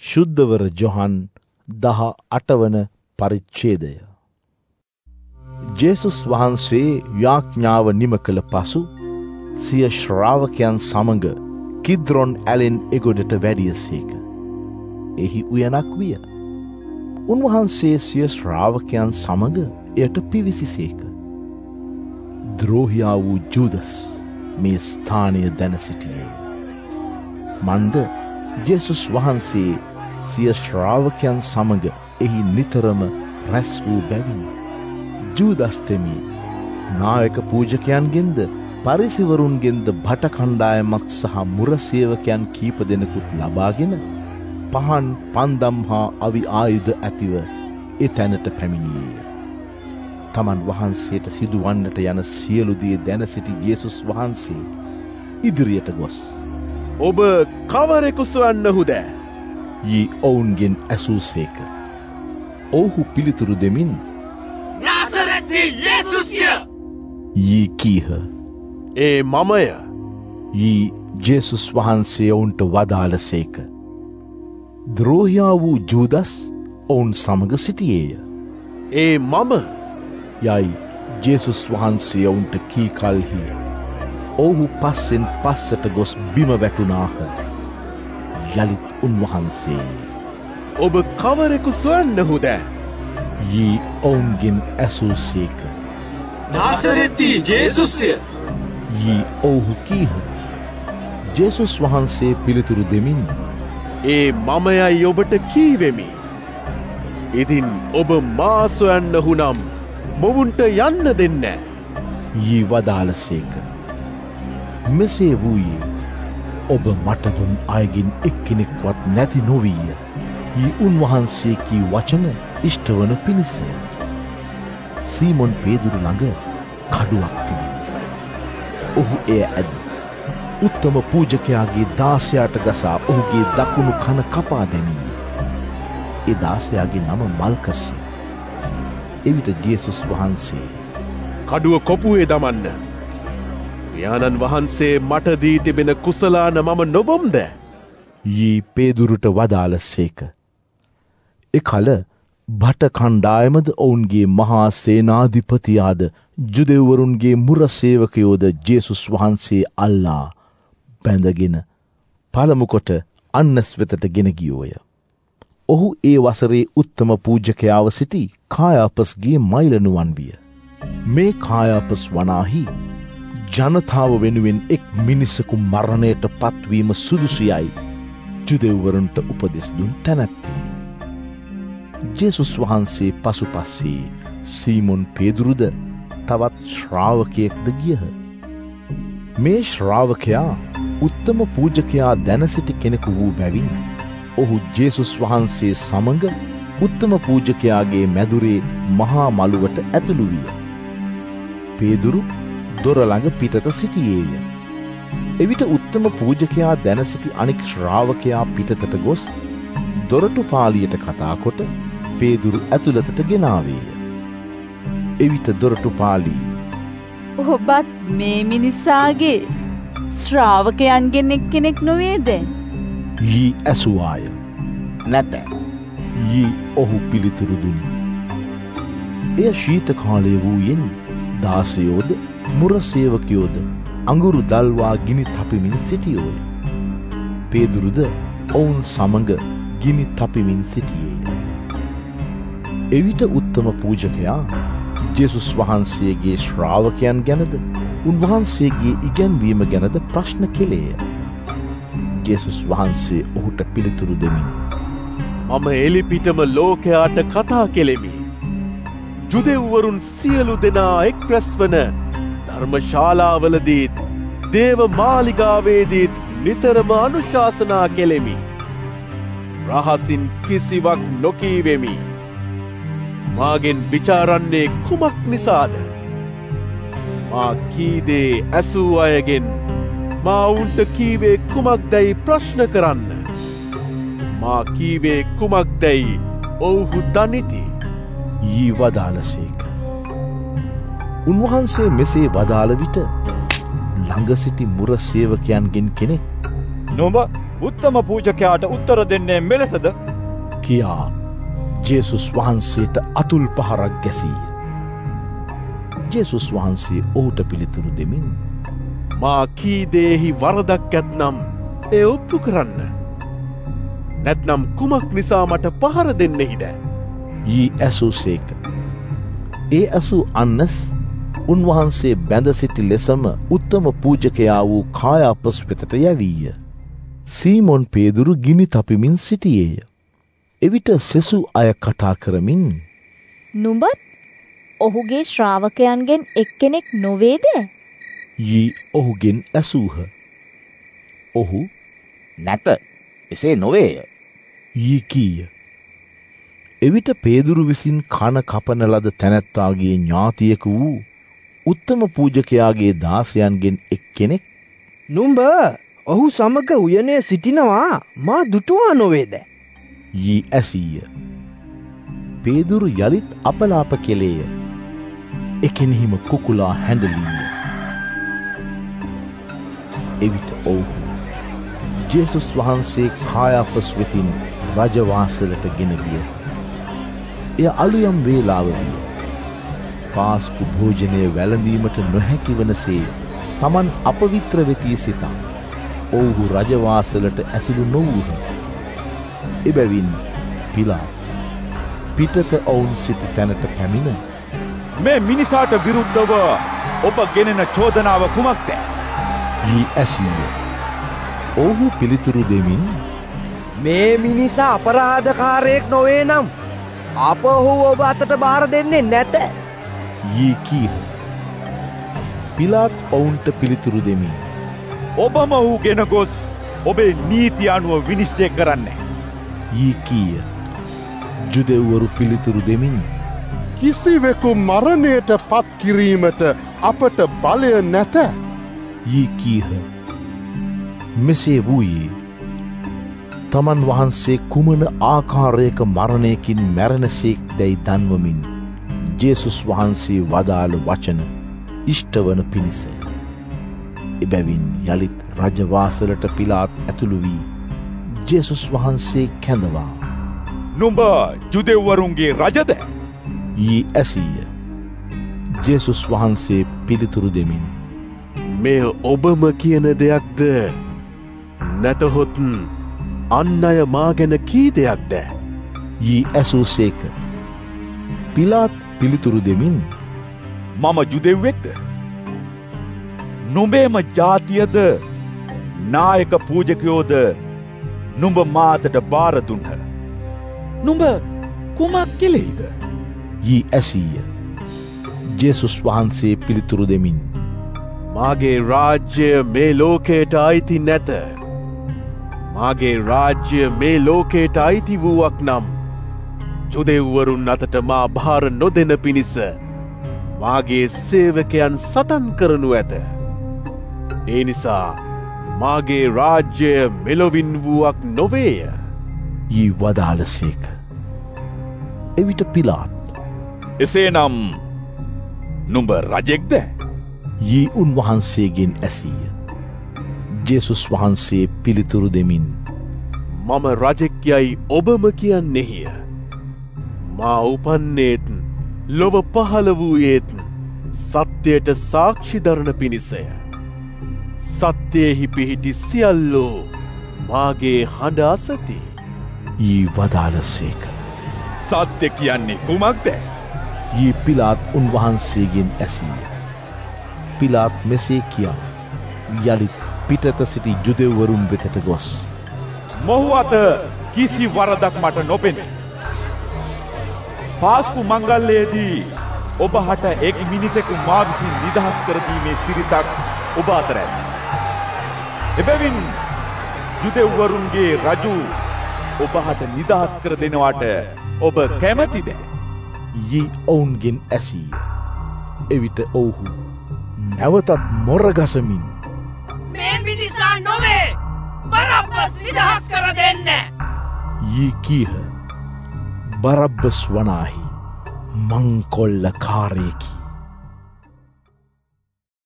ශුද්ධවර ජොහන් 18 වන පරිච්ඡේදය. ජේසුස් වහන්සේ යාඥාව නිම කළ පසු සිය ශ්‍රාවකයන් සමග කිද්රොන් ඇලෙන් එගොඩට වැඩියසේක. එහි උයනක් විය. උන්වහන්සේ සිය ශ්‍රාවකයන් සමග එයට පිවිසිසේක. ද්‍රෝහියා වූ ජූදස් මේ ස්ථානය දැන සිටියේ. මන්ද ජේසුස් වහන්සේ සිය ශ්‍රාවකයන් සමග එහි නිතරම රැස් වූ බැවිනි. ජූදස් තෙමි නායක පූජකයන්ගෙන්ද පරිසිවරුන්ගෙන්ද භට කණ්ඩායමක් සහ මුරසේවකයන් කීප දෙනෙකුත් ලබාගෙන පහන් පන්දම් හා අවි ආයුධ ඇතිව එතැනට පැමිණියේය. තමන් වහන්සේට සිදුවන්නට යන සියලු දේ දැන සිටි ජේසුස් වහන්සේ ඉදිරියට ගොස් ඔබ කවරෙකු සොයන්නහුද? යී ඔවුන්ගෙන් ඇසූසේක. ඔවුහු පිළිතුරු දෙමින් නාසරෙති යේසුස්ය යී කීහ. ඒ මමය යී ජේසුස් වහන්සේ ඔවුන්ට වදාළසේක. ද්‍රෝහියා වූ ජූදස් ඔවුන් සමග සිටියේය. ඒ මම යයි ජේසුස් වහන්සේ ඔවුන්ට කී කල්හි ඔවුහු පස්සෙන් පස්සට ගොස් බිම වැටුණාහ. යළිත් උන්වහන්සේ ඔබ කවරෙකු සොයන්නහුද? යී ඔවුන්ගෙන් ඇසූසේක. නාසරෙති යේසුස්ය යී ඔවුහු කීහ. ජේසුස් වහන්සේ පිළිතුරු දෙමින් ඒ මමයයි ඔබට කීවෙමි. ඉතින් ඔබ මා සොයන්නහු නම් මොවුන්ට යන්න දෙන්න. යී වදාළසේක. මෙසේ වූයේ ඔබ මට දුන් අයගෙන් එක්කෙනෙක්වත් නැති නොවීය. යී උන්වහන්සේ කී වචන ඉෂ්ටවන පිණිසය. සීමොන් පේදුරු ළඟ කඩුවක් තිබුණි. ඔහු එය ඇද උත්තම පූජකයාගේ දාසයාට ගසා ඔහුගේ දකුණු කන කපා දැමීය. ඒ දාසයාගේ නම මල්කස්ය. එවිට ජේසුස් වහන්සේ කඩුව කොපුවේ දමන්න. පියාණන් වහන්සේ මට දී තිබෙන කුසලාන මම නොබොම්ද? යී පේදුරුට වදාළසේක. එකල භට කණ්ඩායමද ඔවුන්ගේ මහා සේනාධිපතියාද ජුදෙව්වරුන්ගේ මුරසේවකයෝද ජේසුස් වහන්සේ අල්ලා බැඳගෙන පළමුකොට අන්නස් වෙතට ගෙන ගියෝය. ඔහු ඒ වසරේ උත්තම පූජකයාව සිටි කායාපස්ගේ මයිලනුවන් විය. මේ කායාපස් වනාහි ජනතාව වෙනුවෙන් එක් මිනිසකු මරණයට පත්වීම සුදුසුයයි ජුදෙව්වරුන්ට උපදෙස් දුන් තැනැත්තේ. ජේසුස් වහන්සේ පසුපස්සේ සීමොන් පේදුරුද තවත් ශ්‍රාවකයෙක්ද ගියහ. මේ ශ්‍රාවකයා උත්තම පූජකයා දැන සිටි කෙනෙකු වූ බැවින් ඔහු ජේසුස් වහන්සේ සමඟ උත්තම පූජකයාගේ මැදුරේ මහා මළුවට ඇතුළු විය. පේදුරු දොර ළඟ පිටත සිටියේය. එවිට උත්තම පූජකයා දැන සිටි අනෙක් ශ්‍රාවකයා පිටතට ගොස් දොරටු පාලියට කතා කොට පේදුරු ඇතුළතට ගෙනාවේය. එවිට දොරටු පාලී ඔබත් මේ මිනිසාගේ ශ්‍රාවකයන්ගෙන් එක්කෙනෙක් නොවේද? යී ඇසුවාය. නැත යී ඔහු පිළිතුරු දුනි. එය ශීත කාලය වූයෙන් දාසයෝද මුරසේවකයෝද අඟුරු දල්වා ගිනි තපමින් සිටියෝය. පේදුරුද ඔවුන් සමඟ ගිනි තපමින් සිටියේය. එවිට උත්තම පූජකයා ජේසුස් වහන්සේගේ ශ්‍රාවකයන් ගැනද උන්වහන්සේගේ ඉගැන්වීම ගැනද ප්‍රශ්න කෙළේය. ජේසුස් වහන්සේ ඔහුට පිළිතුරු දෙමින් මම එලිපිටම ලෝකයාට කතා කෙලෙමි. ජුදෙව්වරුන් සියලු දෙනා එක් රැස්වන ධර්මශාලාවලදීත් දේව මාලිගාවේදීත් නිතරම අනුශාසනා කෙලෙමි. රහසින් කිසිවක් නොකීවෙමි. මාගෙන් විචාරන්නේ කුමක් නිසාද? මා කීදේ ඇසූ අයගෙන් මා උන්ට කීවේ කුමක්දැයි ප්‍රශ්න කරන්න. මා කීවේ කුමක්දැයි ඔවුහු දනිති. යී වදාළසේක. උන්වහන්සේ මෙසේ වදාළ විට ළඟ සිටි මුරසේවකයන්ගෙන් කෙනෙක් නොඹ උත්තම පූජකයාට උත්තර දෙන්නේ මෙලෙසද? කියා ජේසුස් වහන්සේට අතුල් පහරක් ගැසීය. ජේසුස් වහන්සේ ඔහුට පිළිතුරු දෙමින් මා කී දේහි වරදක් ඇත්නම් ඒ ඔප්පු කරන්න. නැත්නම් කුමක් නිසා මට පහර දෙන්නෙහිද? යී ඇසූසේක. ඒ ඇසූ අන්නස් උන්වහන්සේ බැඳ සිටි ලෙසම උත්තම පූජකයා වූ කායාපස් වෙතට යැවීය. සීමොන් පේදුරු ගිනි තපිමින් සිටියේය. එවිට සෙසු අය කතා කරමින් නුඹත් ඔහුගේ ශ්‍රාවකයන්ගෙන් එක්කෙනෙක් නොවේද? යී ඔහුගෙන් ඇසූහ. ඔහු නැත, එසේ නොවේය. යී කීය. එවිට පේදුරු විසින් කන කපන ලද තැනැත්තාගේ ඥාතියක වූ උත්තම පූජකයාගේ දාසයන්ගෙන් එක්කෙනෙක් නුඹ ඔහු සමග උයනේ සිටිනවා මා දුටුවා නොවේද? යී ඇසීය. පේදුරු යළිත් අපලාප කෙලේය. එකෙනෙහිම කුකුලා හැඬලීය. එවිට ඔවුහු ජේසුස් වහන්සේ කායාපස් වෙතින් රජවාසලට ගෙන ගිය. එය අලුයම් වේලාව විය. පාස්කු භෝජනය වැළඳීමට නොහැකි වනසේ තමන් අපවිත්‍ර වෙතිය සිතා ඔවුහු රජවාසලට ඇතුළු නොවූහ. එබැවින් පිලාත් පිටත ඔවුන් සිටි තැනට පැමිණ මේ මිනිසාට විරුද්ධව ඔබ ගෙනෙන චෝදනාව කුමක්ද? යී ඇසීය. ඔවුහු පිළිතුරු දෙමින් මේ මිනිසා අපරාධකාරයෙක් නොවේ නම් අප ඔහු ඔබ අතට බාර දෙන්නේ නැත. යී කීහ. පිලාත් ඔවුන්ට පිළිතුරු දෙමින් ඔබම ඔහු ගෙන ගොස් ඔබේ නීති අනුව විනිශ්චය කරන්න. යී කීය. ජුදෙව්වරු පිළිතුරු දෙමින් කිසිවෙකු මරණයට පත් කිරීමට අපට බලය නැත. යී කීහ. මෙසේ වූයේ තමන් වහන්සේ කුමන ආකාරයක මරණයකින් මැරෙනසේක් දැයි දන්වමින් ජේසුස් වහන්සේ වදාළ වචන ඉෂ්ටවන පිණිසය. එබැවින් යළිත් රජවාසලට පිලාත් ඇතුළු වී ජේසුස් වහන්සේ කැඳවා නුඹ ජුදෙව්වරුන්ගේ රජද? යී ඇසීය. ජේසුස් වහන්සේ පිළිතුරු දෙමින් මෙය ඔබම කියන දෙයක්ද? නැතහොත් අන් අය මා ගැන කී දෙයක්ද? යී ඇසූසේක. පිලාත් පිළිතුරු දෙමින් මම ජුදෙව්වෙක්ද? නුඹේම ජාතියද නායක පූජකයෝද නුඹ මාතට බාර දුන්හ. නුඹ කුමක් කෙලෙහිද? යී ඇසීය. ජේසුස් වහන්සේ පිළිතුරු දෙමින් මාගේ රාජ්‍ය මේ ලෝකයට අයිති නැත. මාගේ රාජ්‍ය මේ ලෝකයට අයිති වූවක් නම් ජුදෙව්වරුන් අතට මා භාර නොදෙන පිණිස මාගේ සේවකයන් සටන් කරනු ඇත. ඒ නිසා මාගේ රාජ්‍ය මෙලොවින් වූවක් නොවේය. යී වදාළසේක. එවිට පිලාත් එසේනම් නුඹ රජෙක්ද? යී උන්වහන්සේගෙන් ඇසීය. ජේසුස් වහන්සේ පිළිතුරු දෙමින් මම රජෙක් යයි ඔබම කියන්නෙහිය. මා උපන්නේත් ලොව පහළ වූයේත් සත්‍යයට සාක්ෂි දරන පිණිසය. සත්‍යයෙහි පිහිටි සියල්ලෝ මාගේ හඬ අසති. යී වදාළසේක. සත්‍ය කියන්නේ කුමක්ද? යී පිලාත් උන්වහන්සේගෙන් ඇසීය. පිලාත් මෙසේ කියා යළිත් පිටත සිටි ජුදෙව්වරුන් වෙතට ගොස් මොහු අත කිසි වරදක් මට නොපෙනේ. පාස්කු මංගල්‍යයේදී ඔබ හට එක් මිනිසෙකු මා විසින් නිදහස් කර දීමේ සිරිතක් ඔබ අතර ඇත. එබැවින් ජුදෙව්වරුන්ගේ රජු ඔබ හට නිදහස් කර දෙනවාට ඔබ කැමැතිද? යී ඔවුන්ගෙන් ඇසීය. එවිට ඔවුහු නැවතත් මොරගසමින් මේ මිනිසා නොවේ, බරබ්බස් නිදහස් කර දෙන්න. යී කීහ. බරබ්බස් වනාහි මංකොල්ල කාරයකි.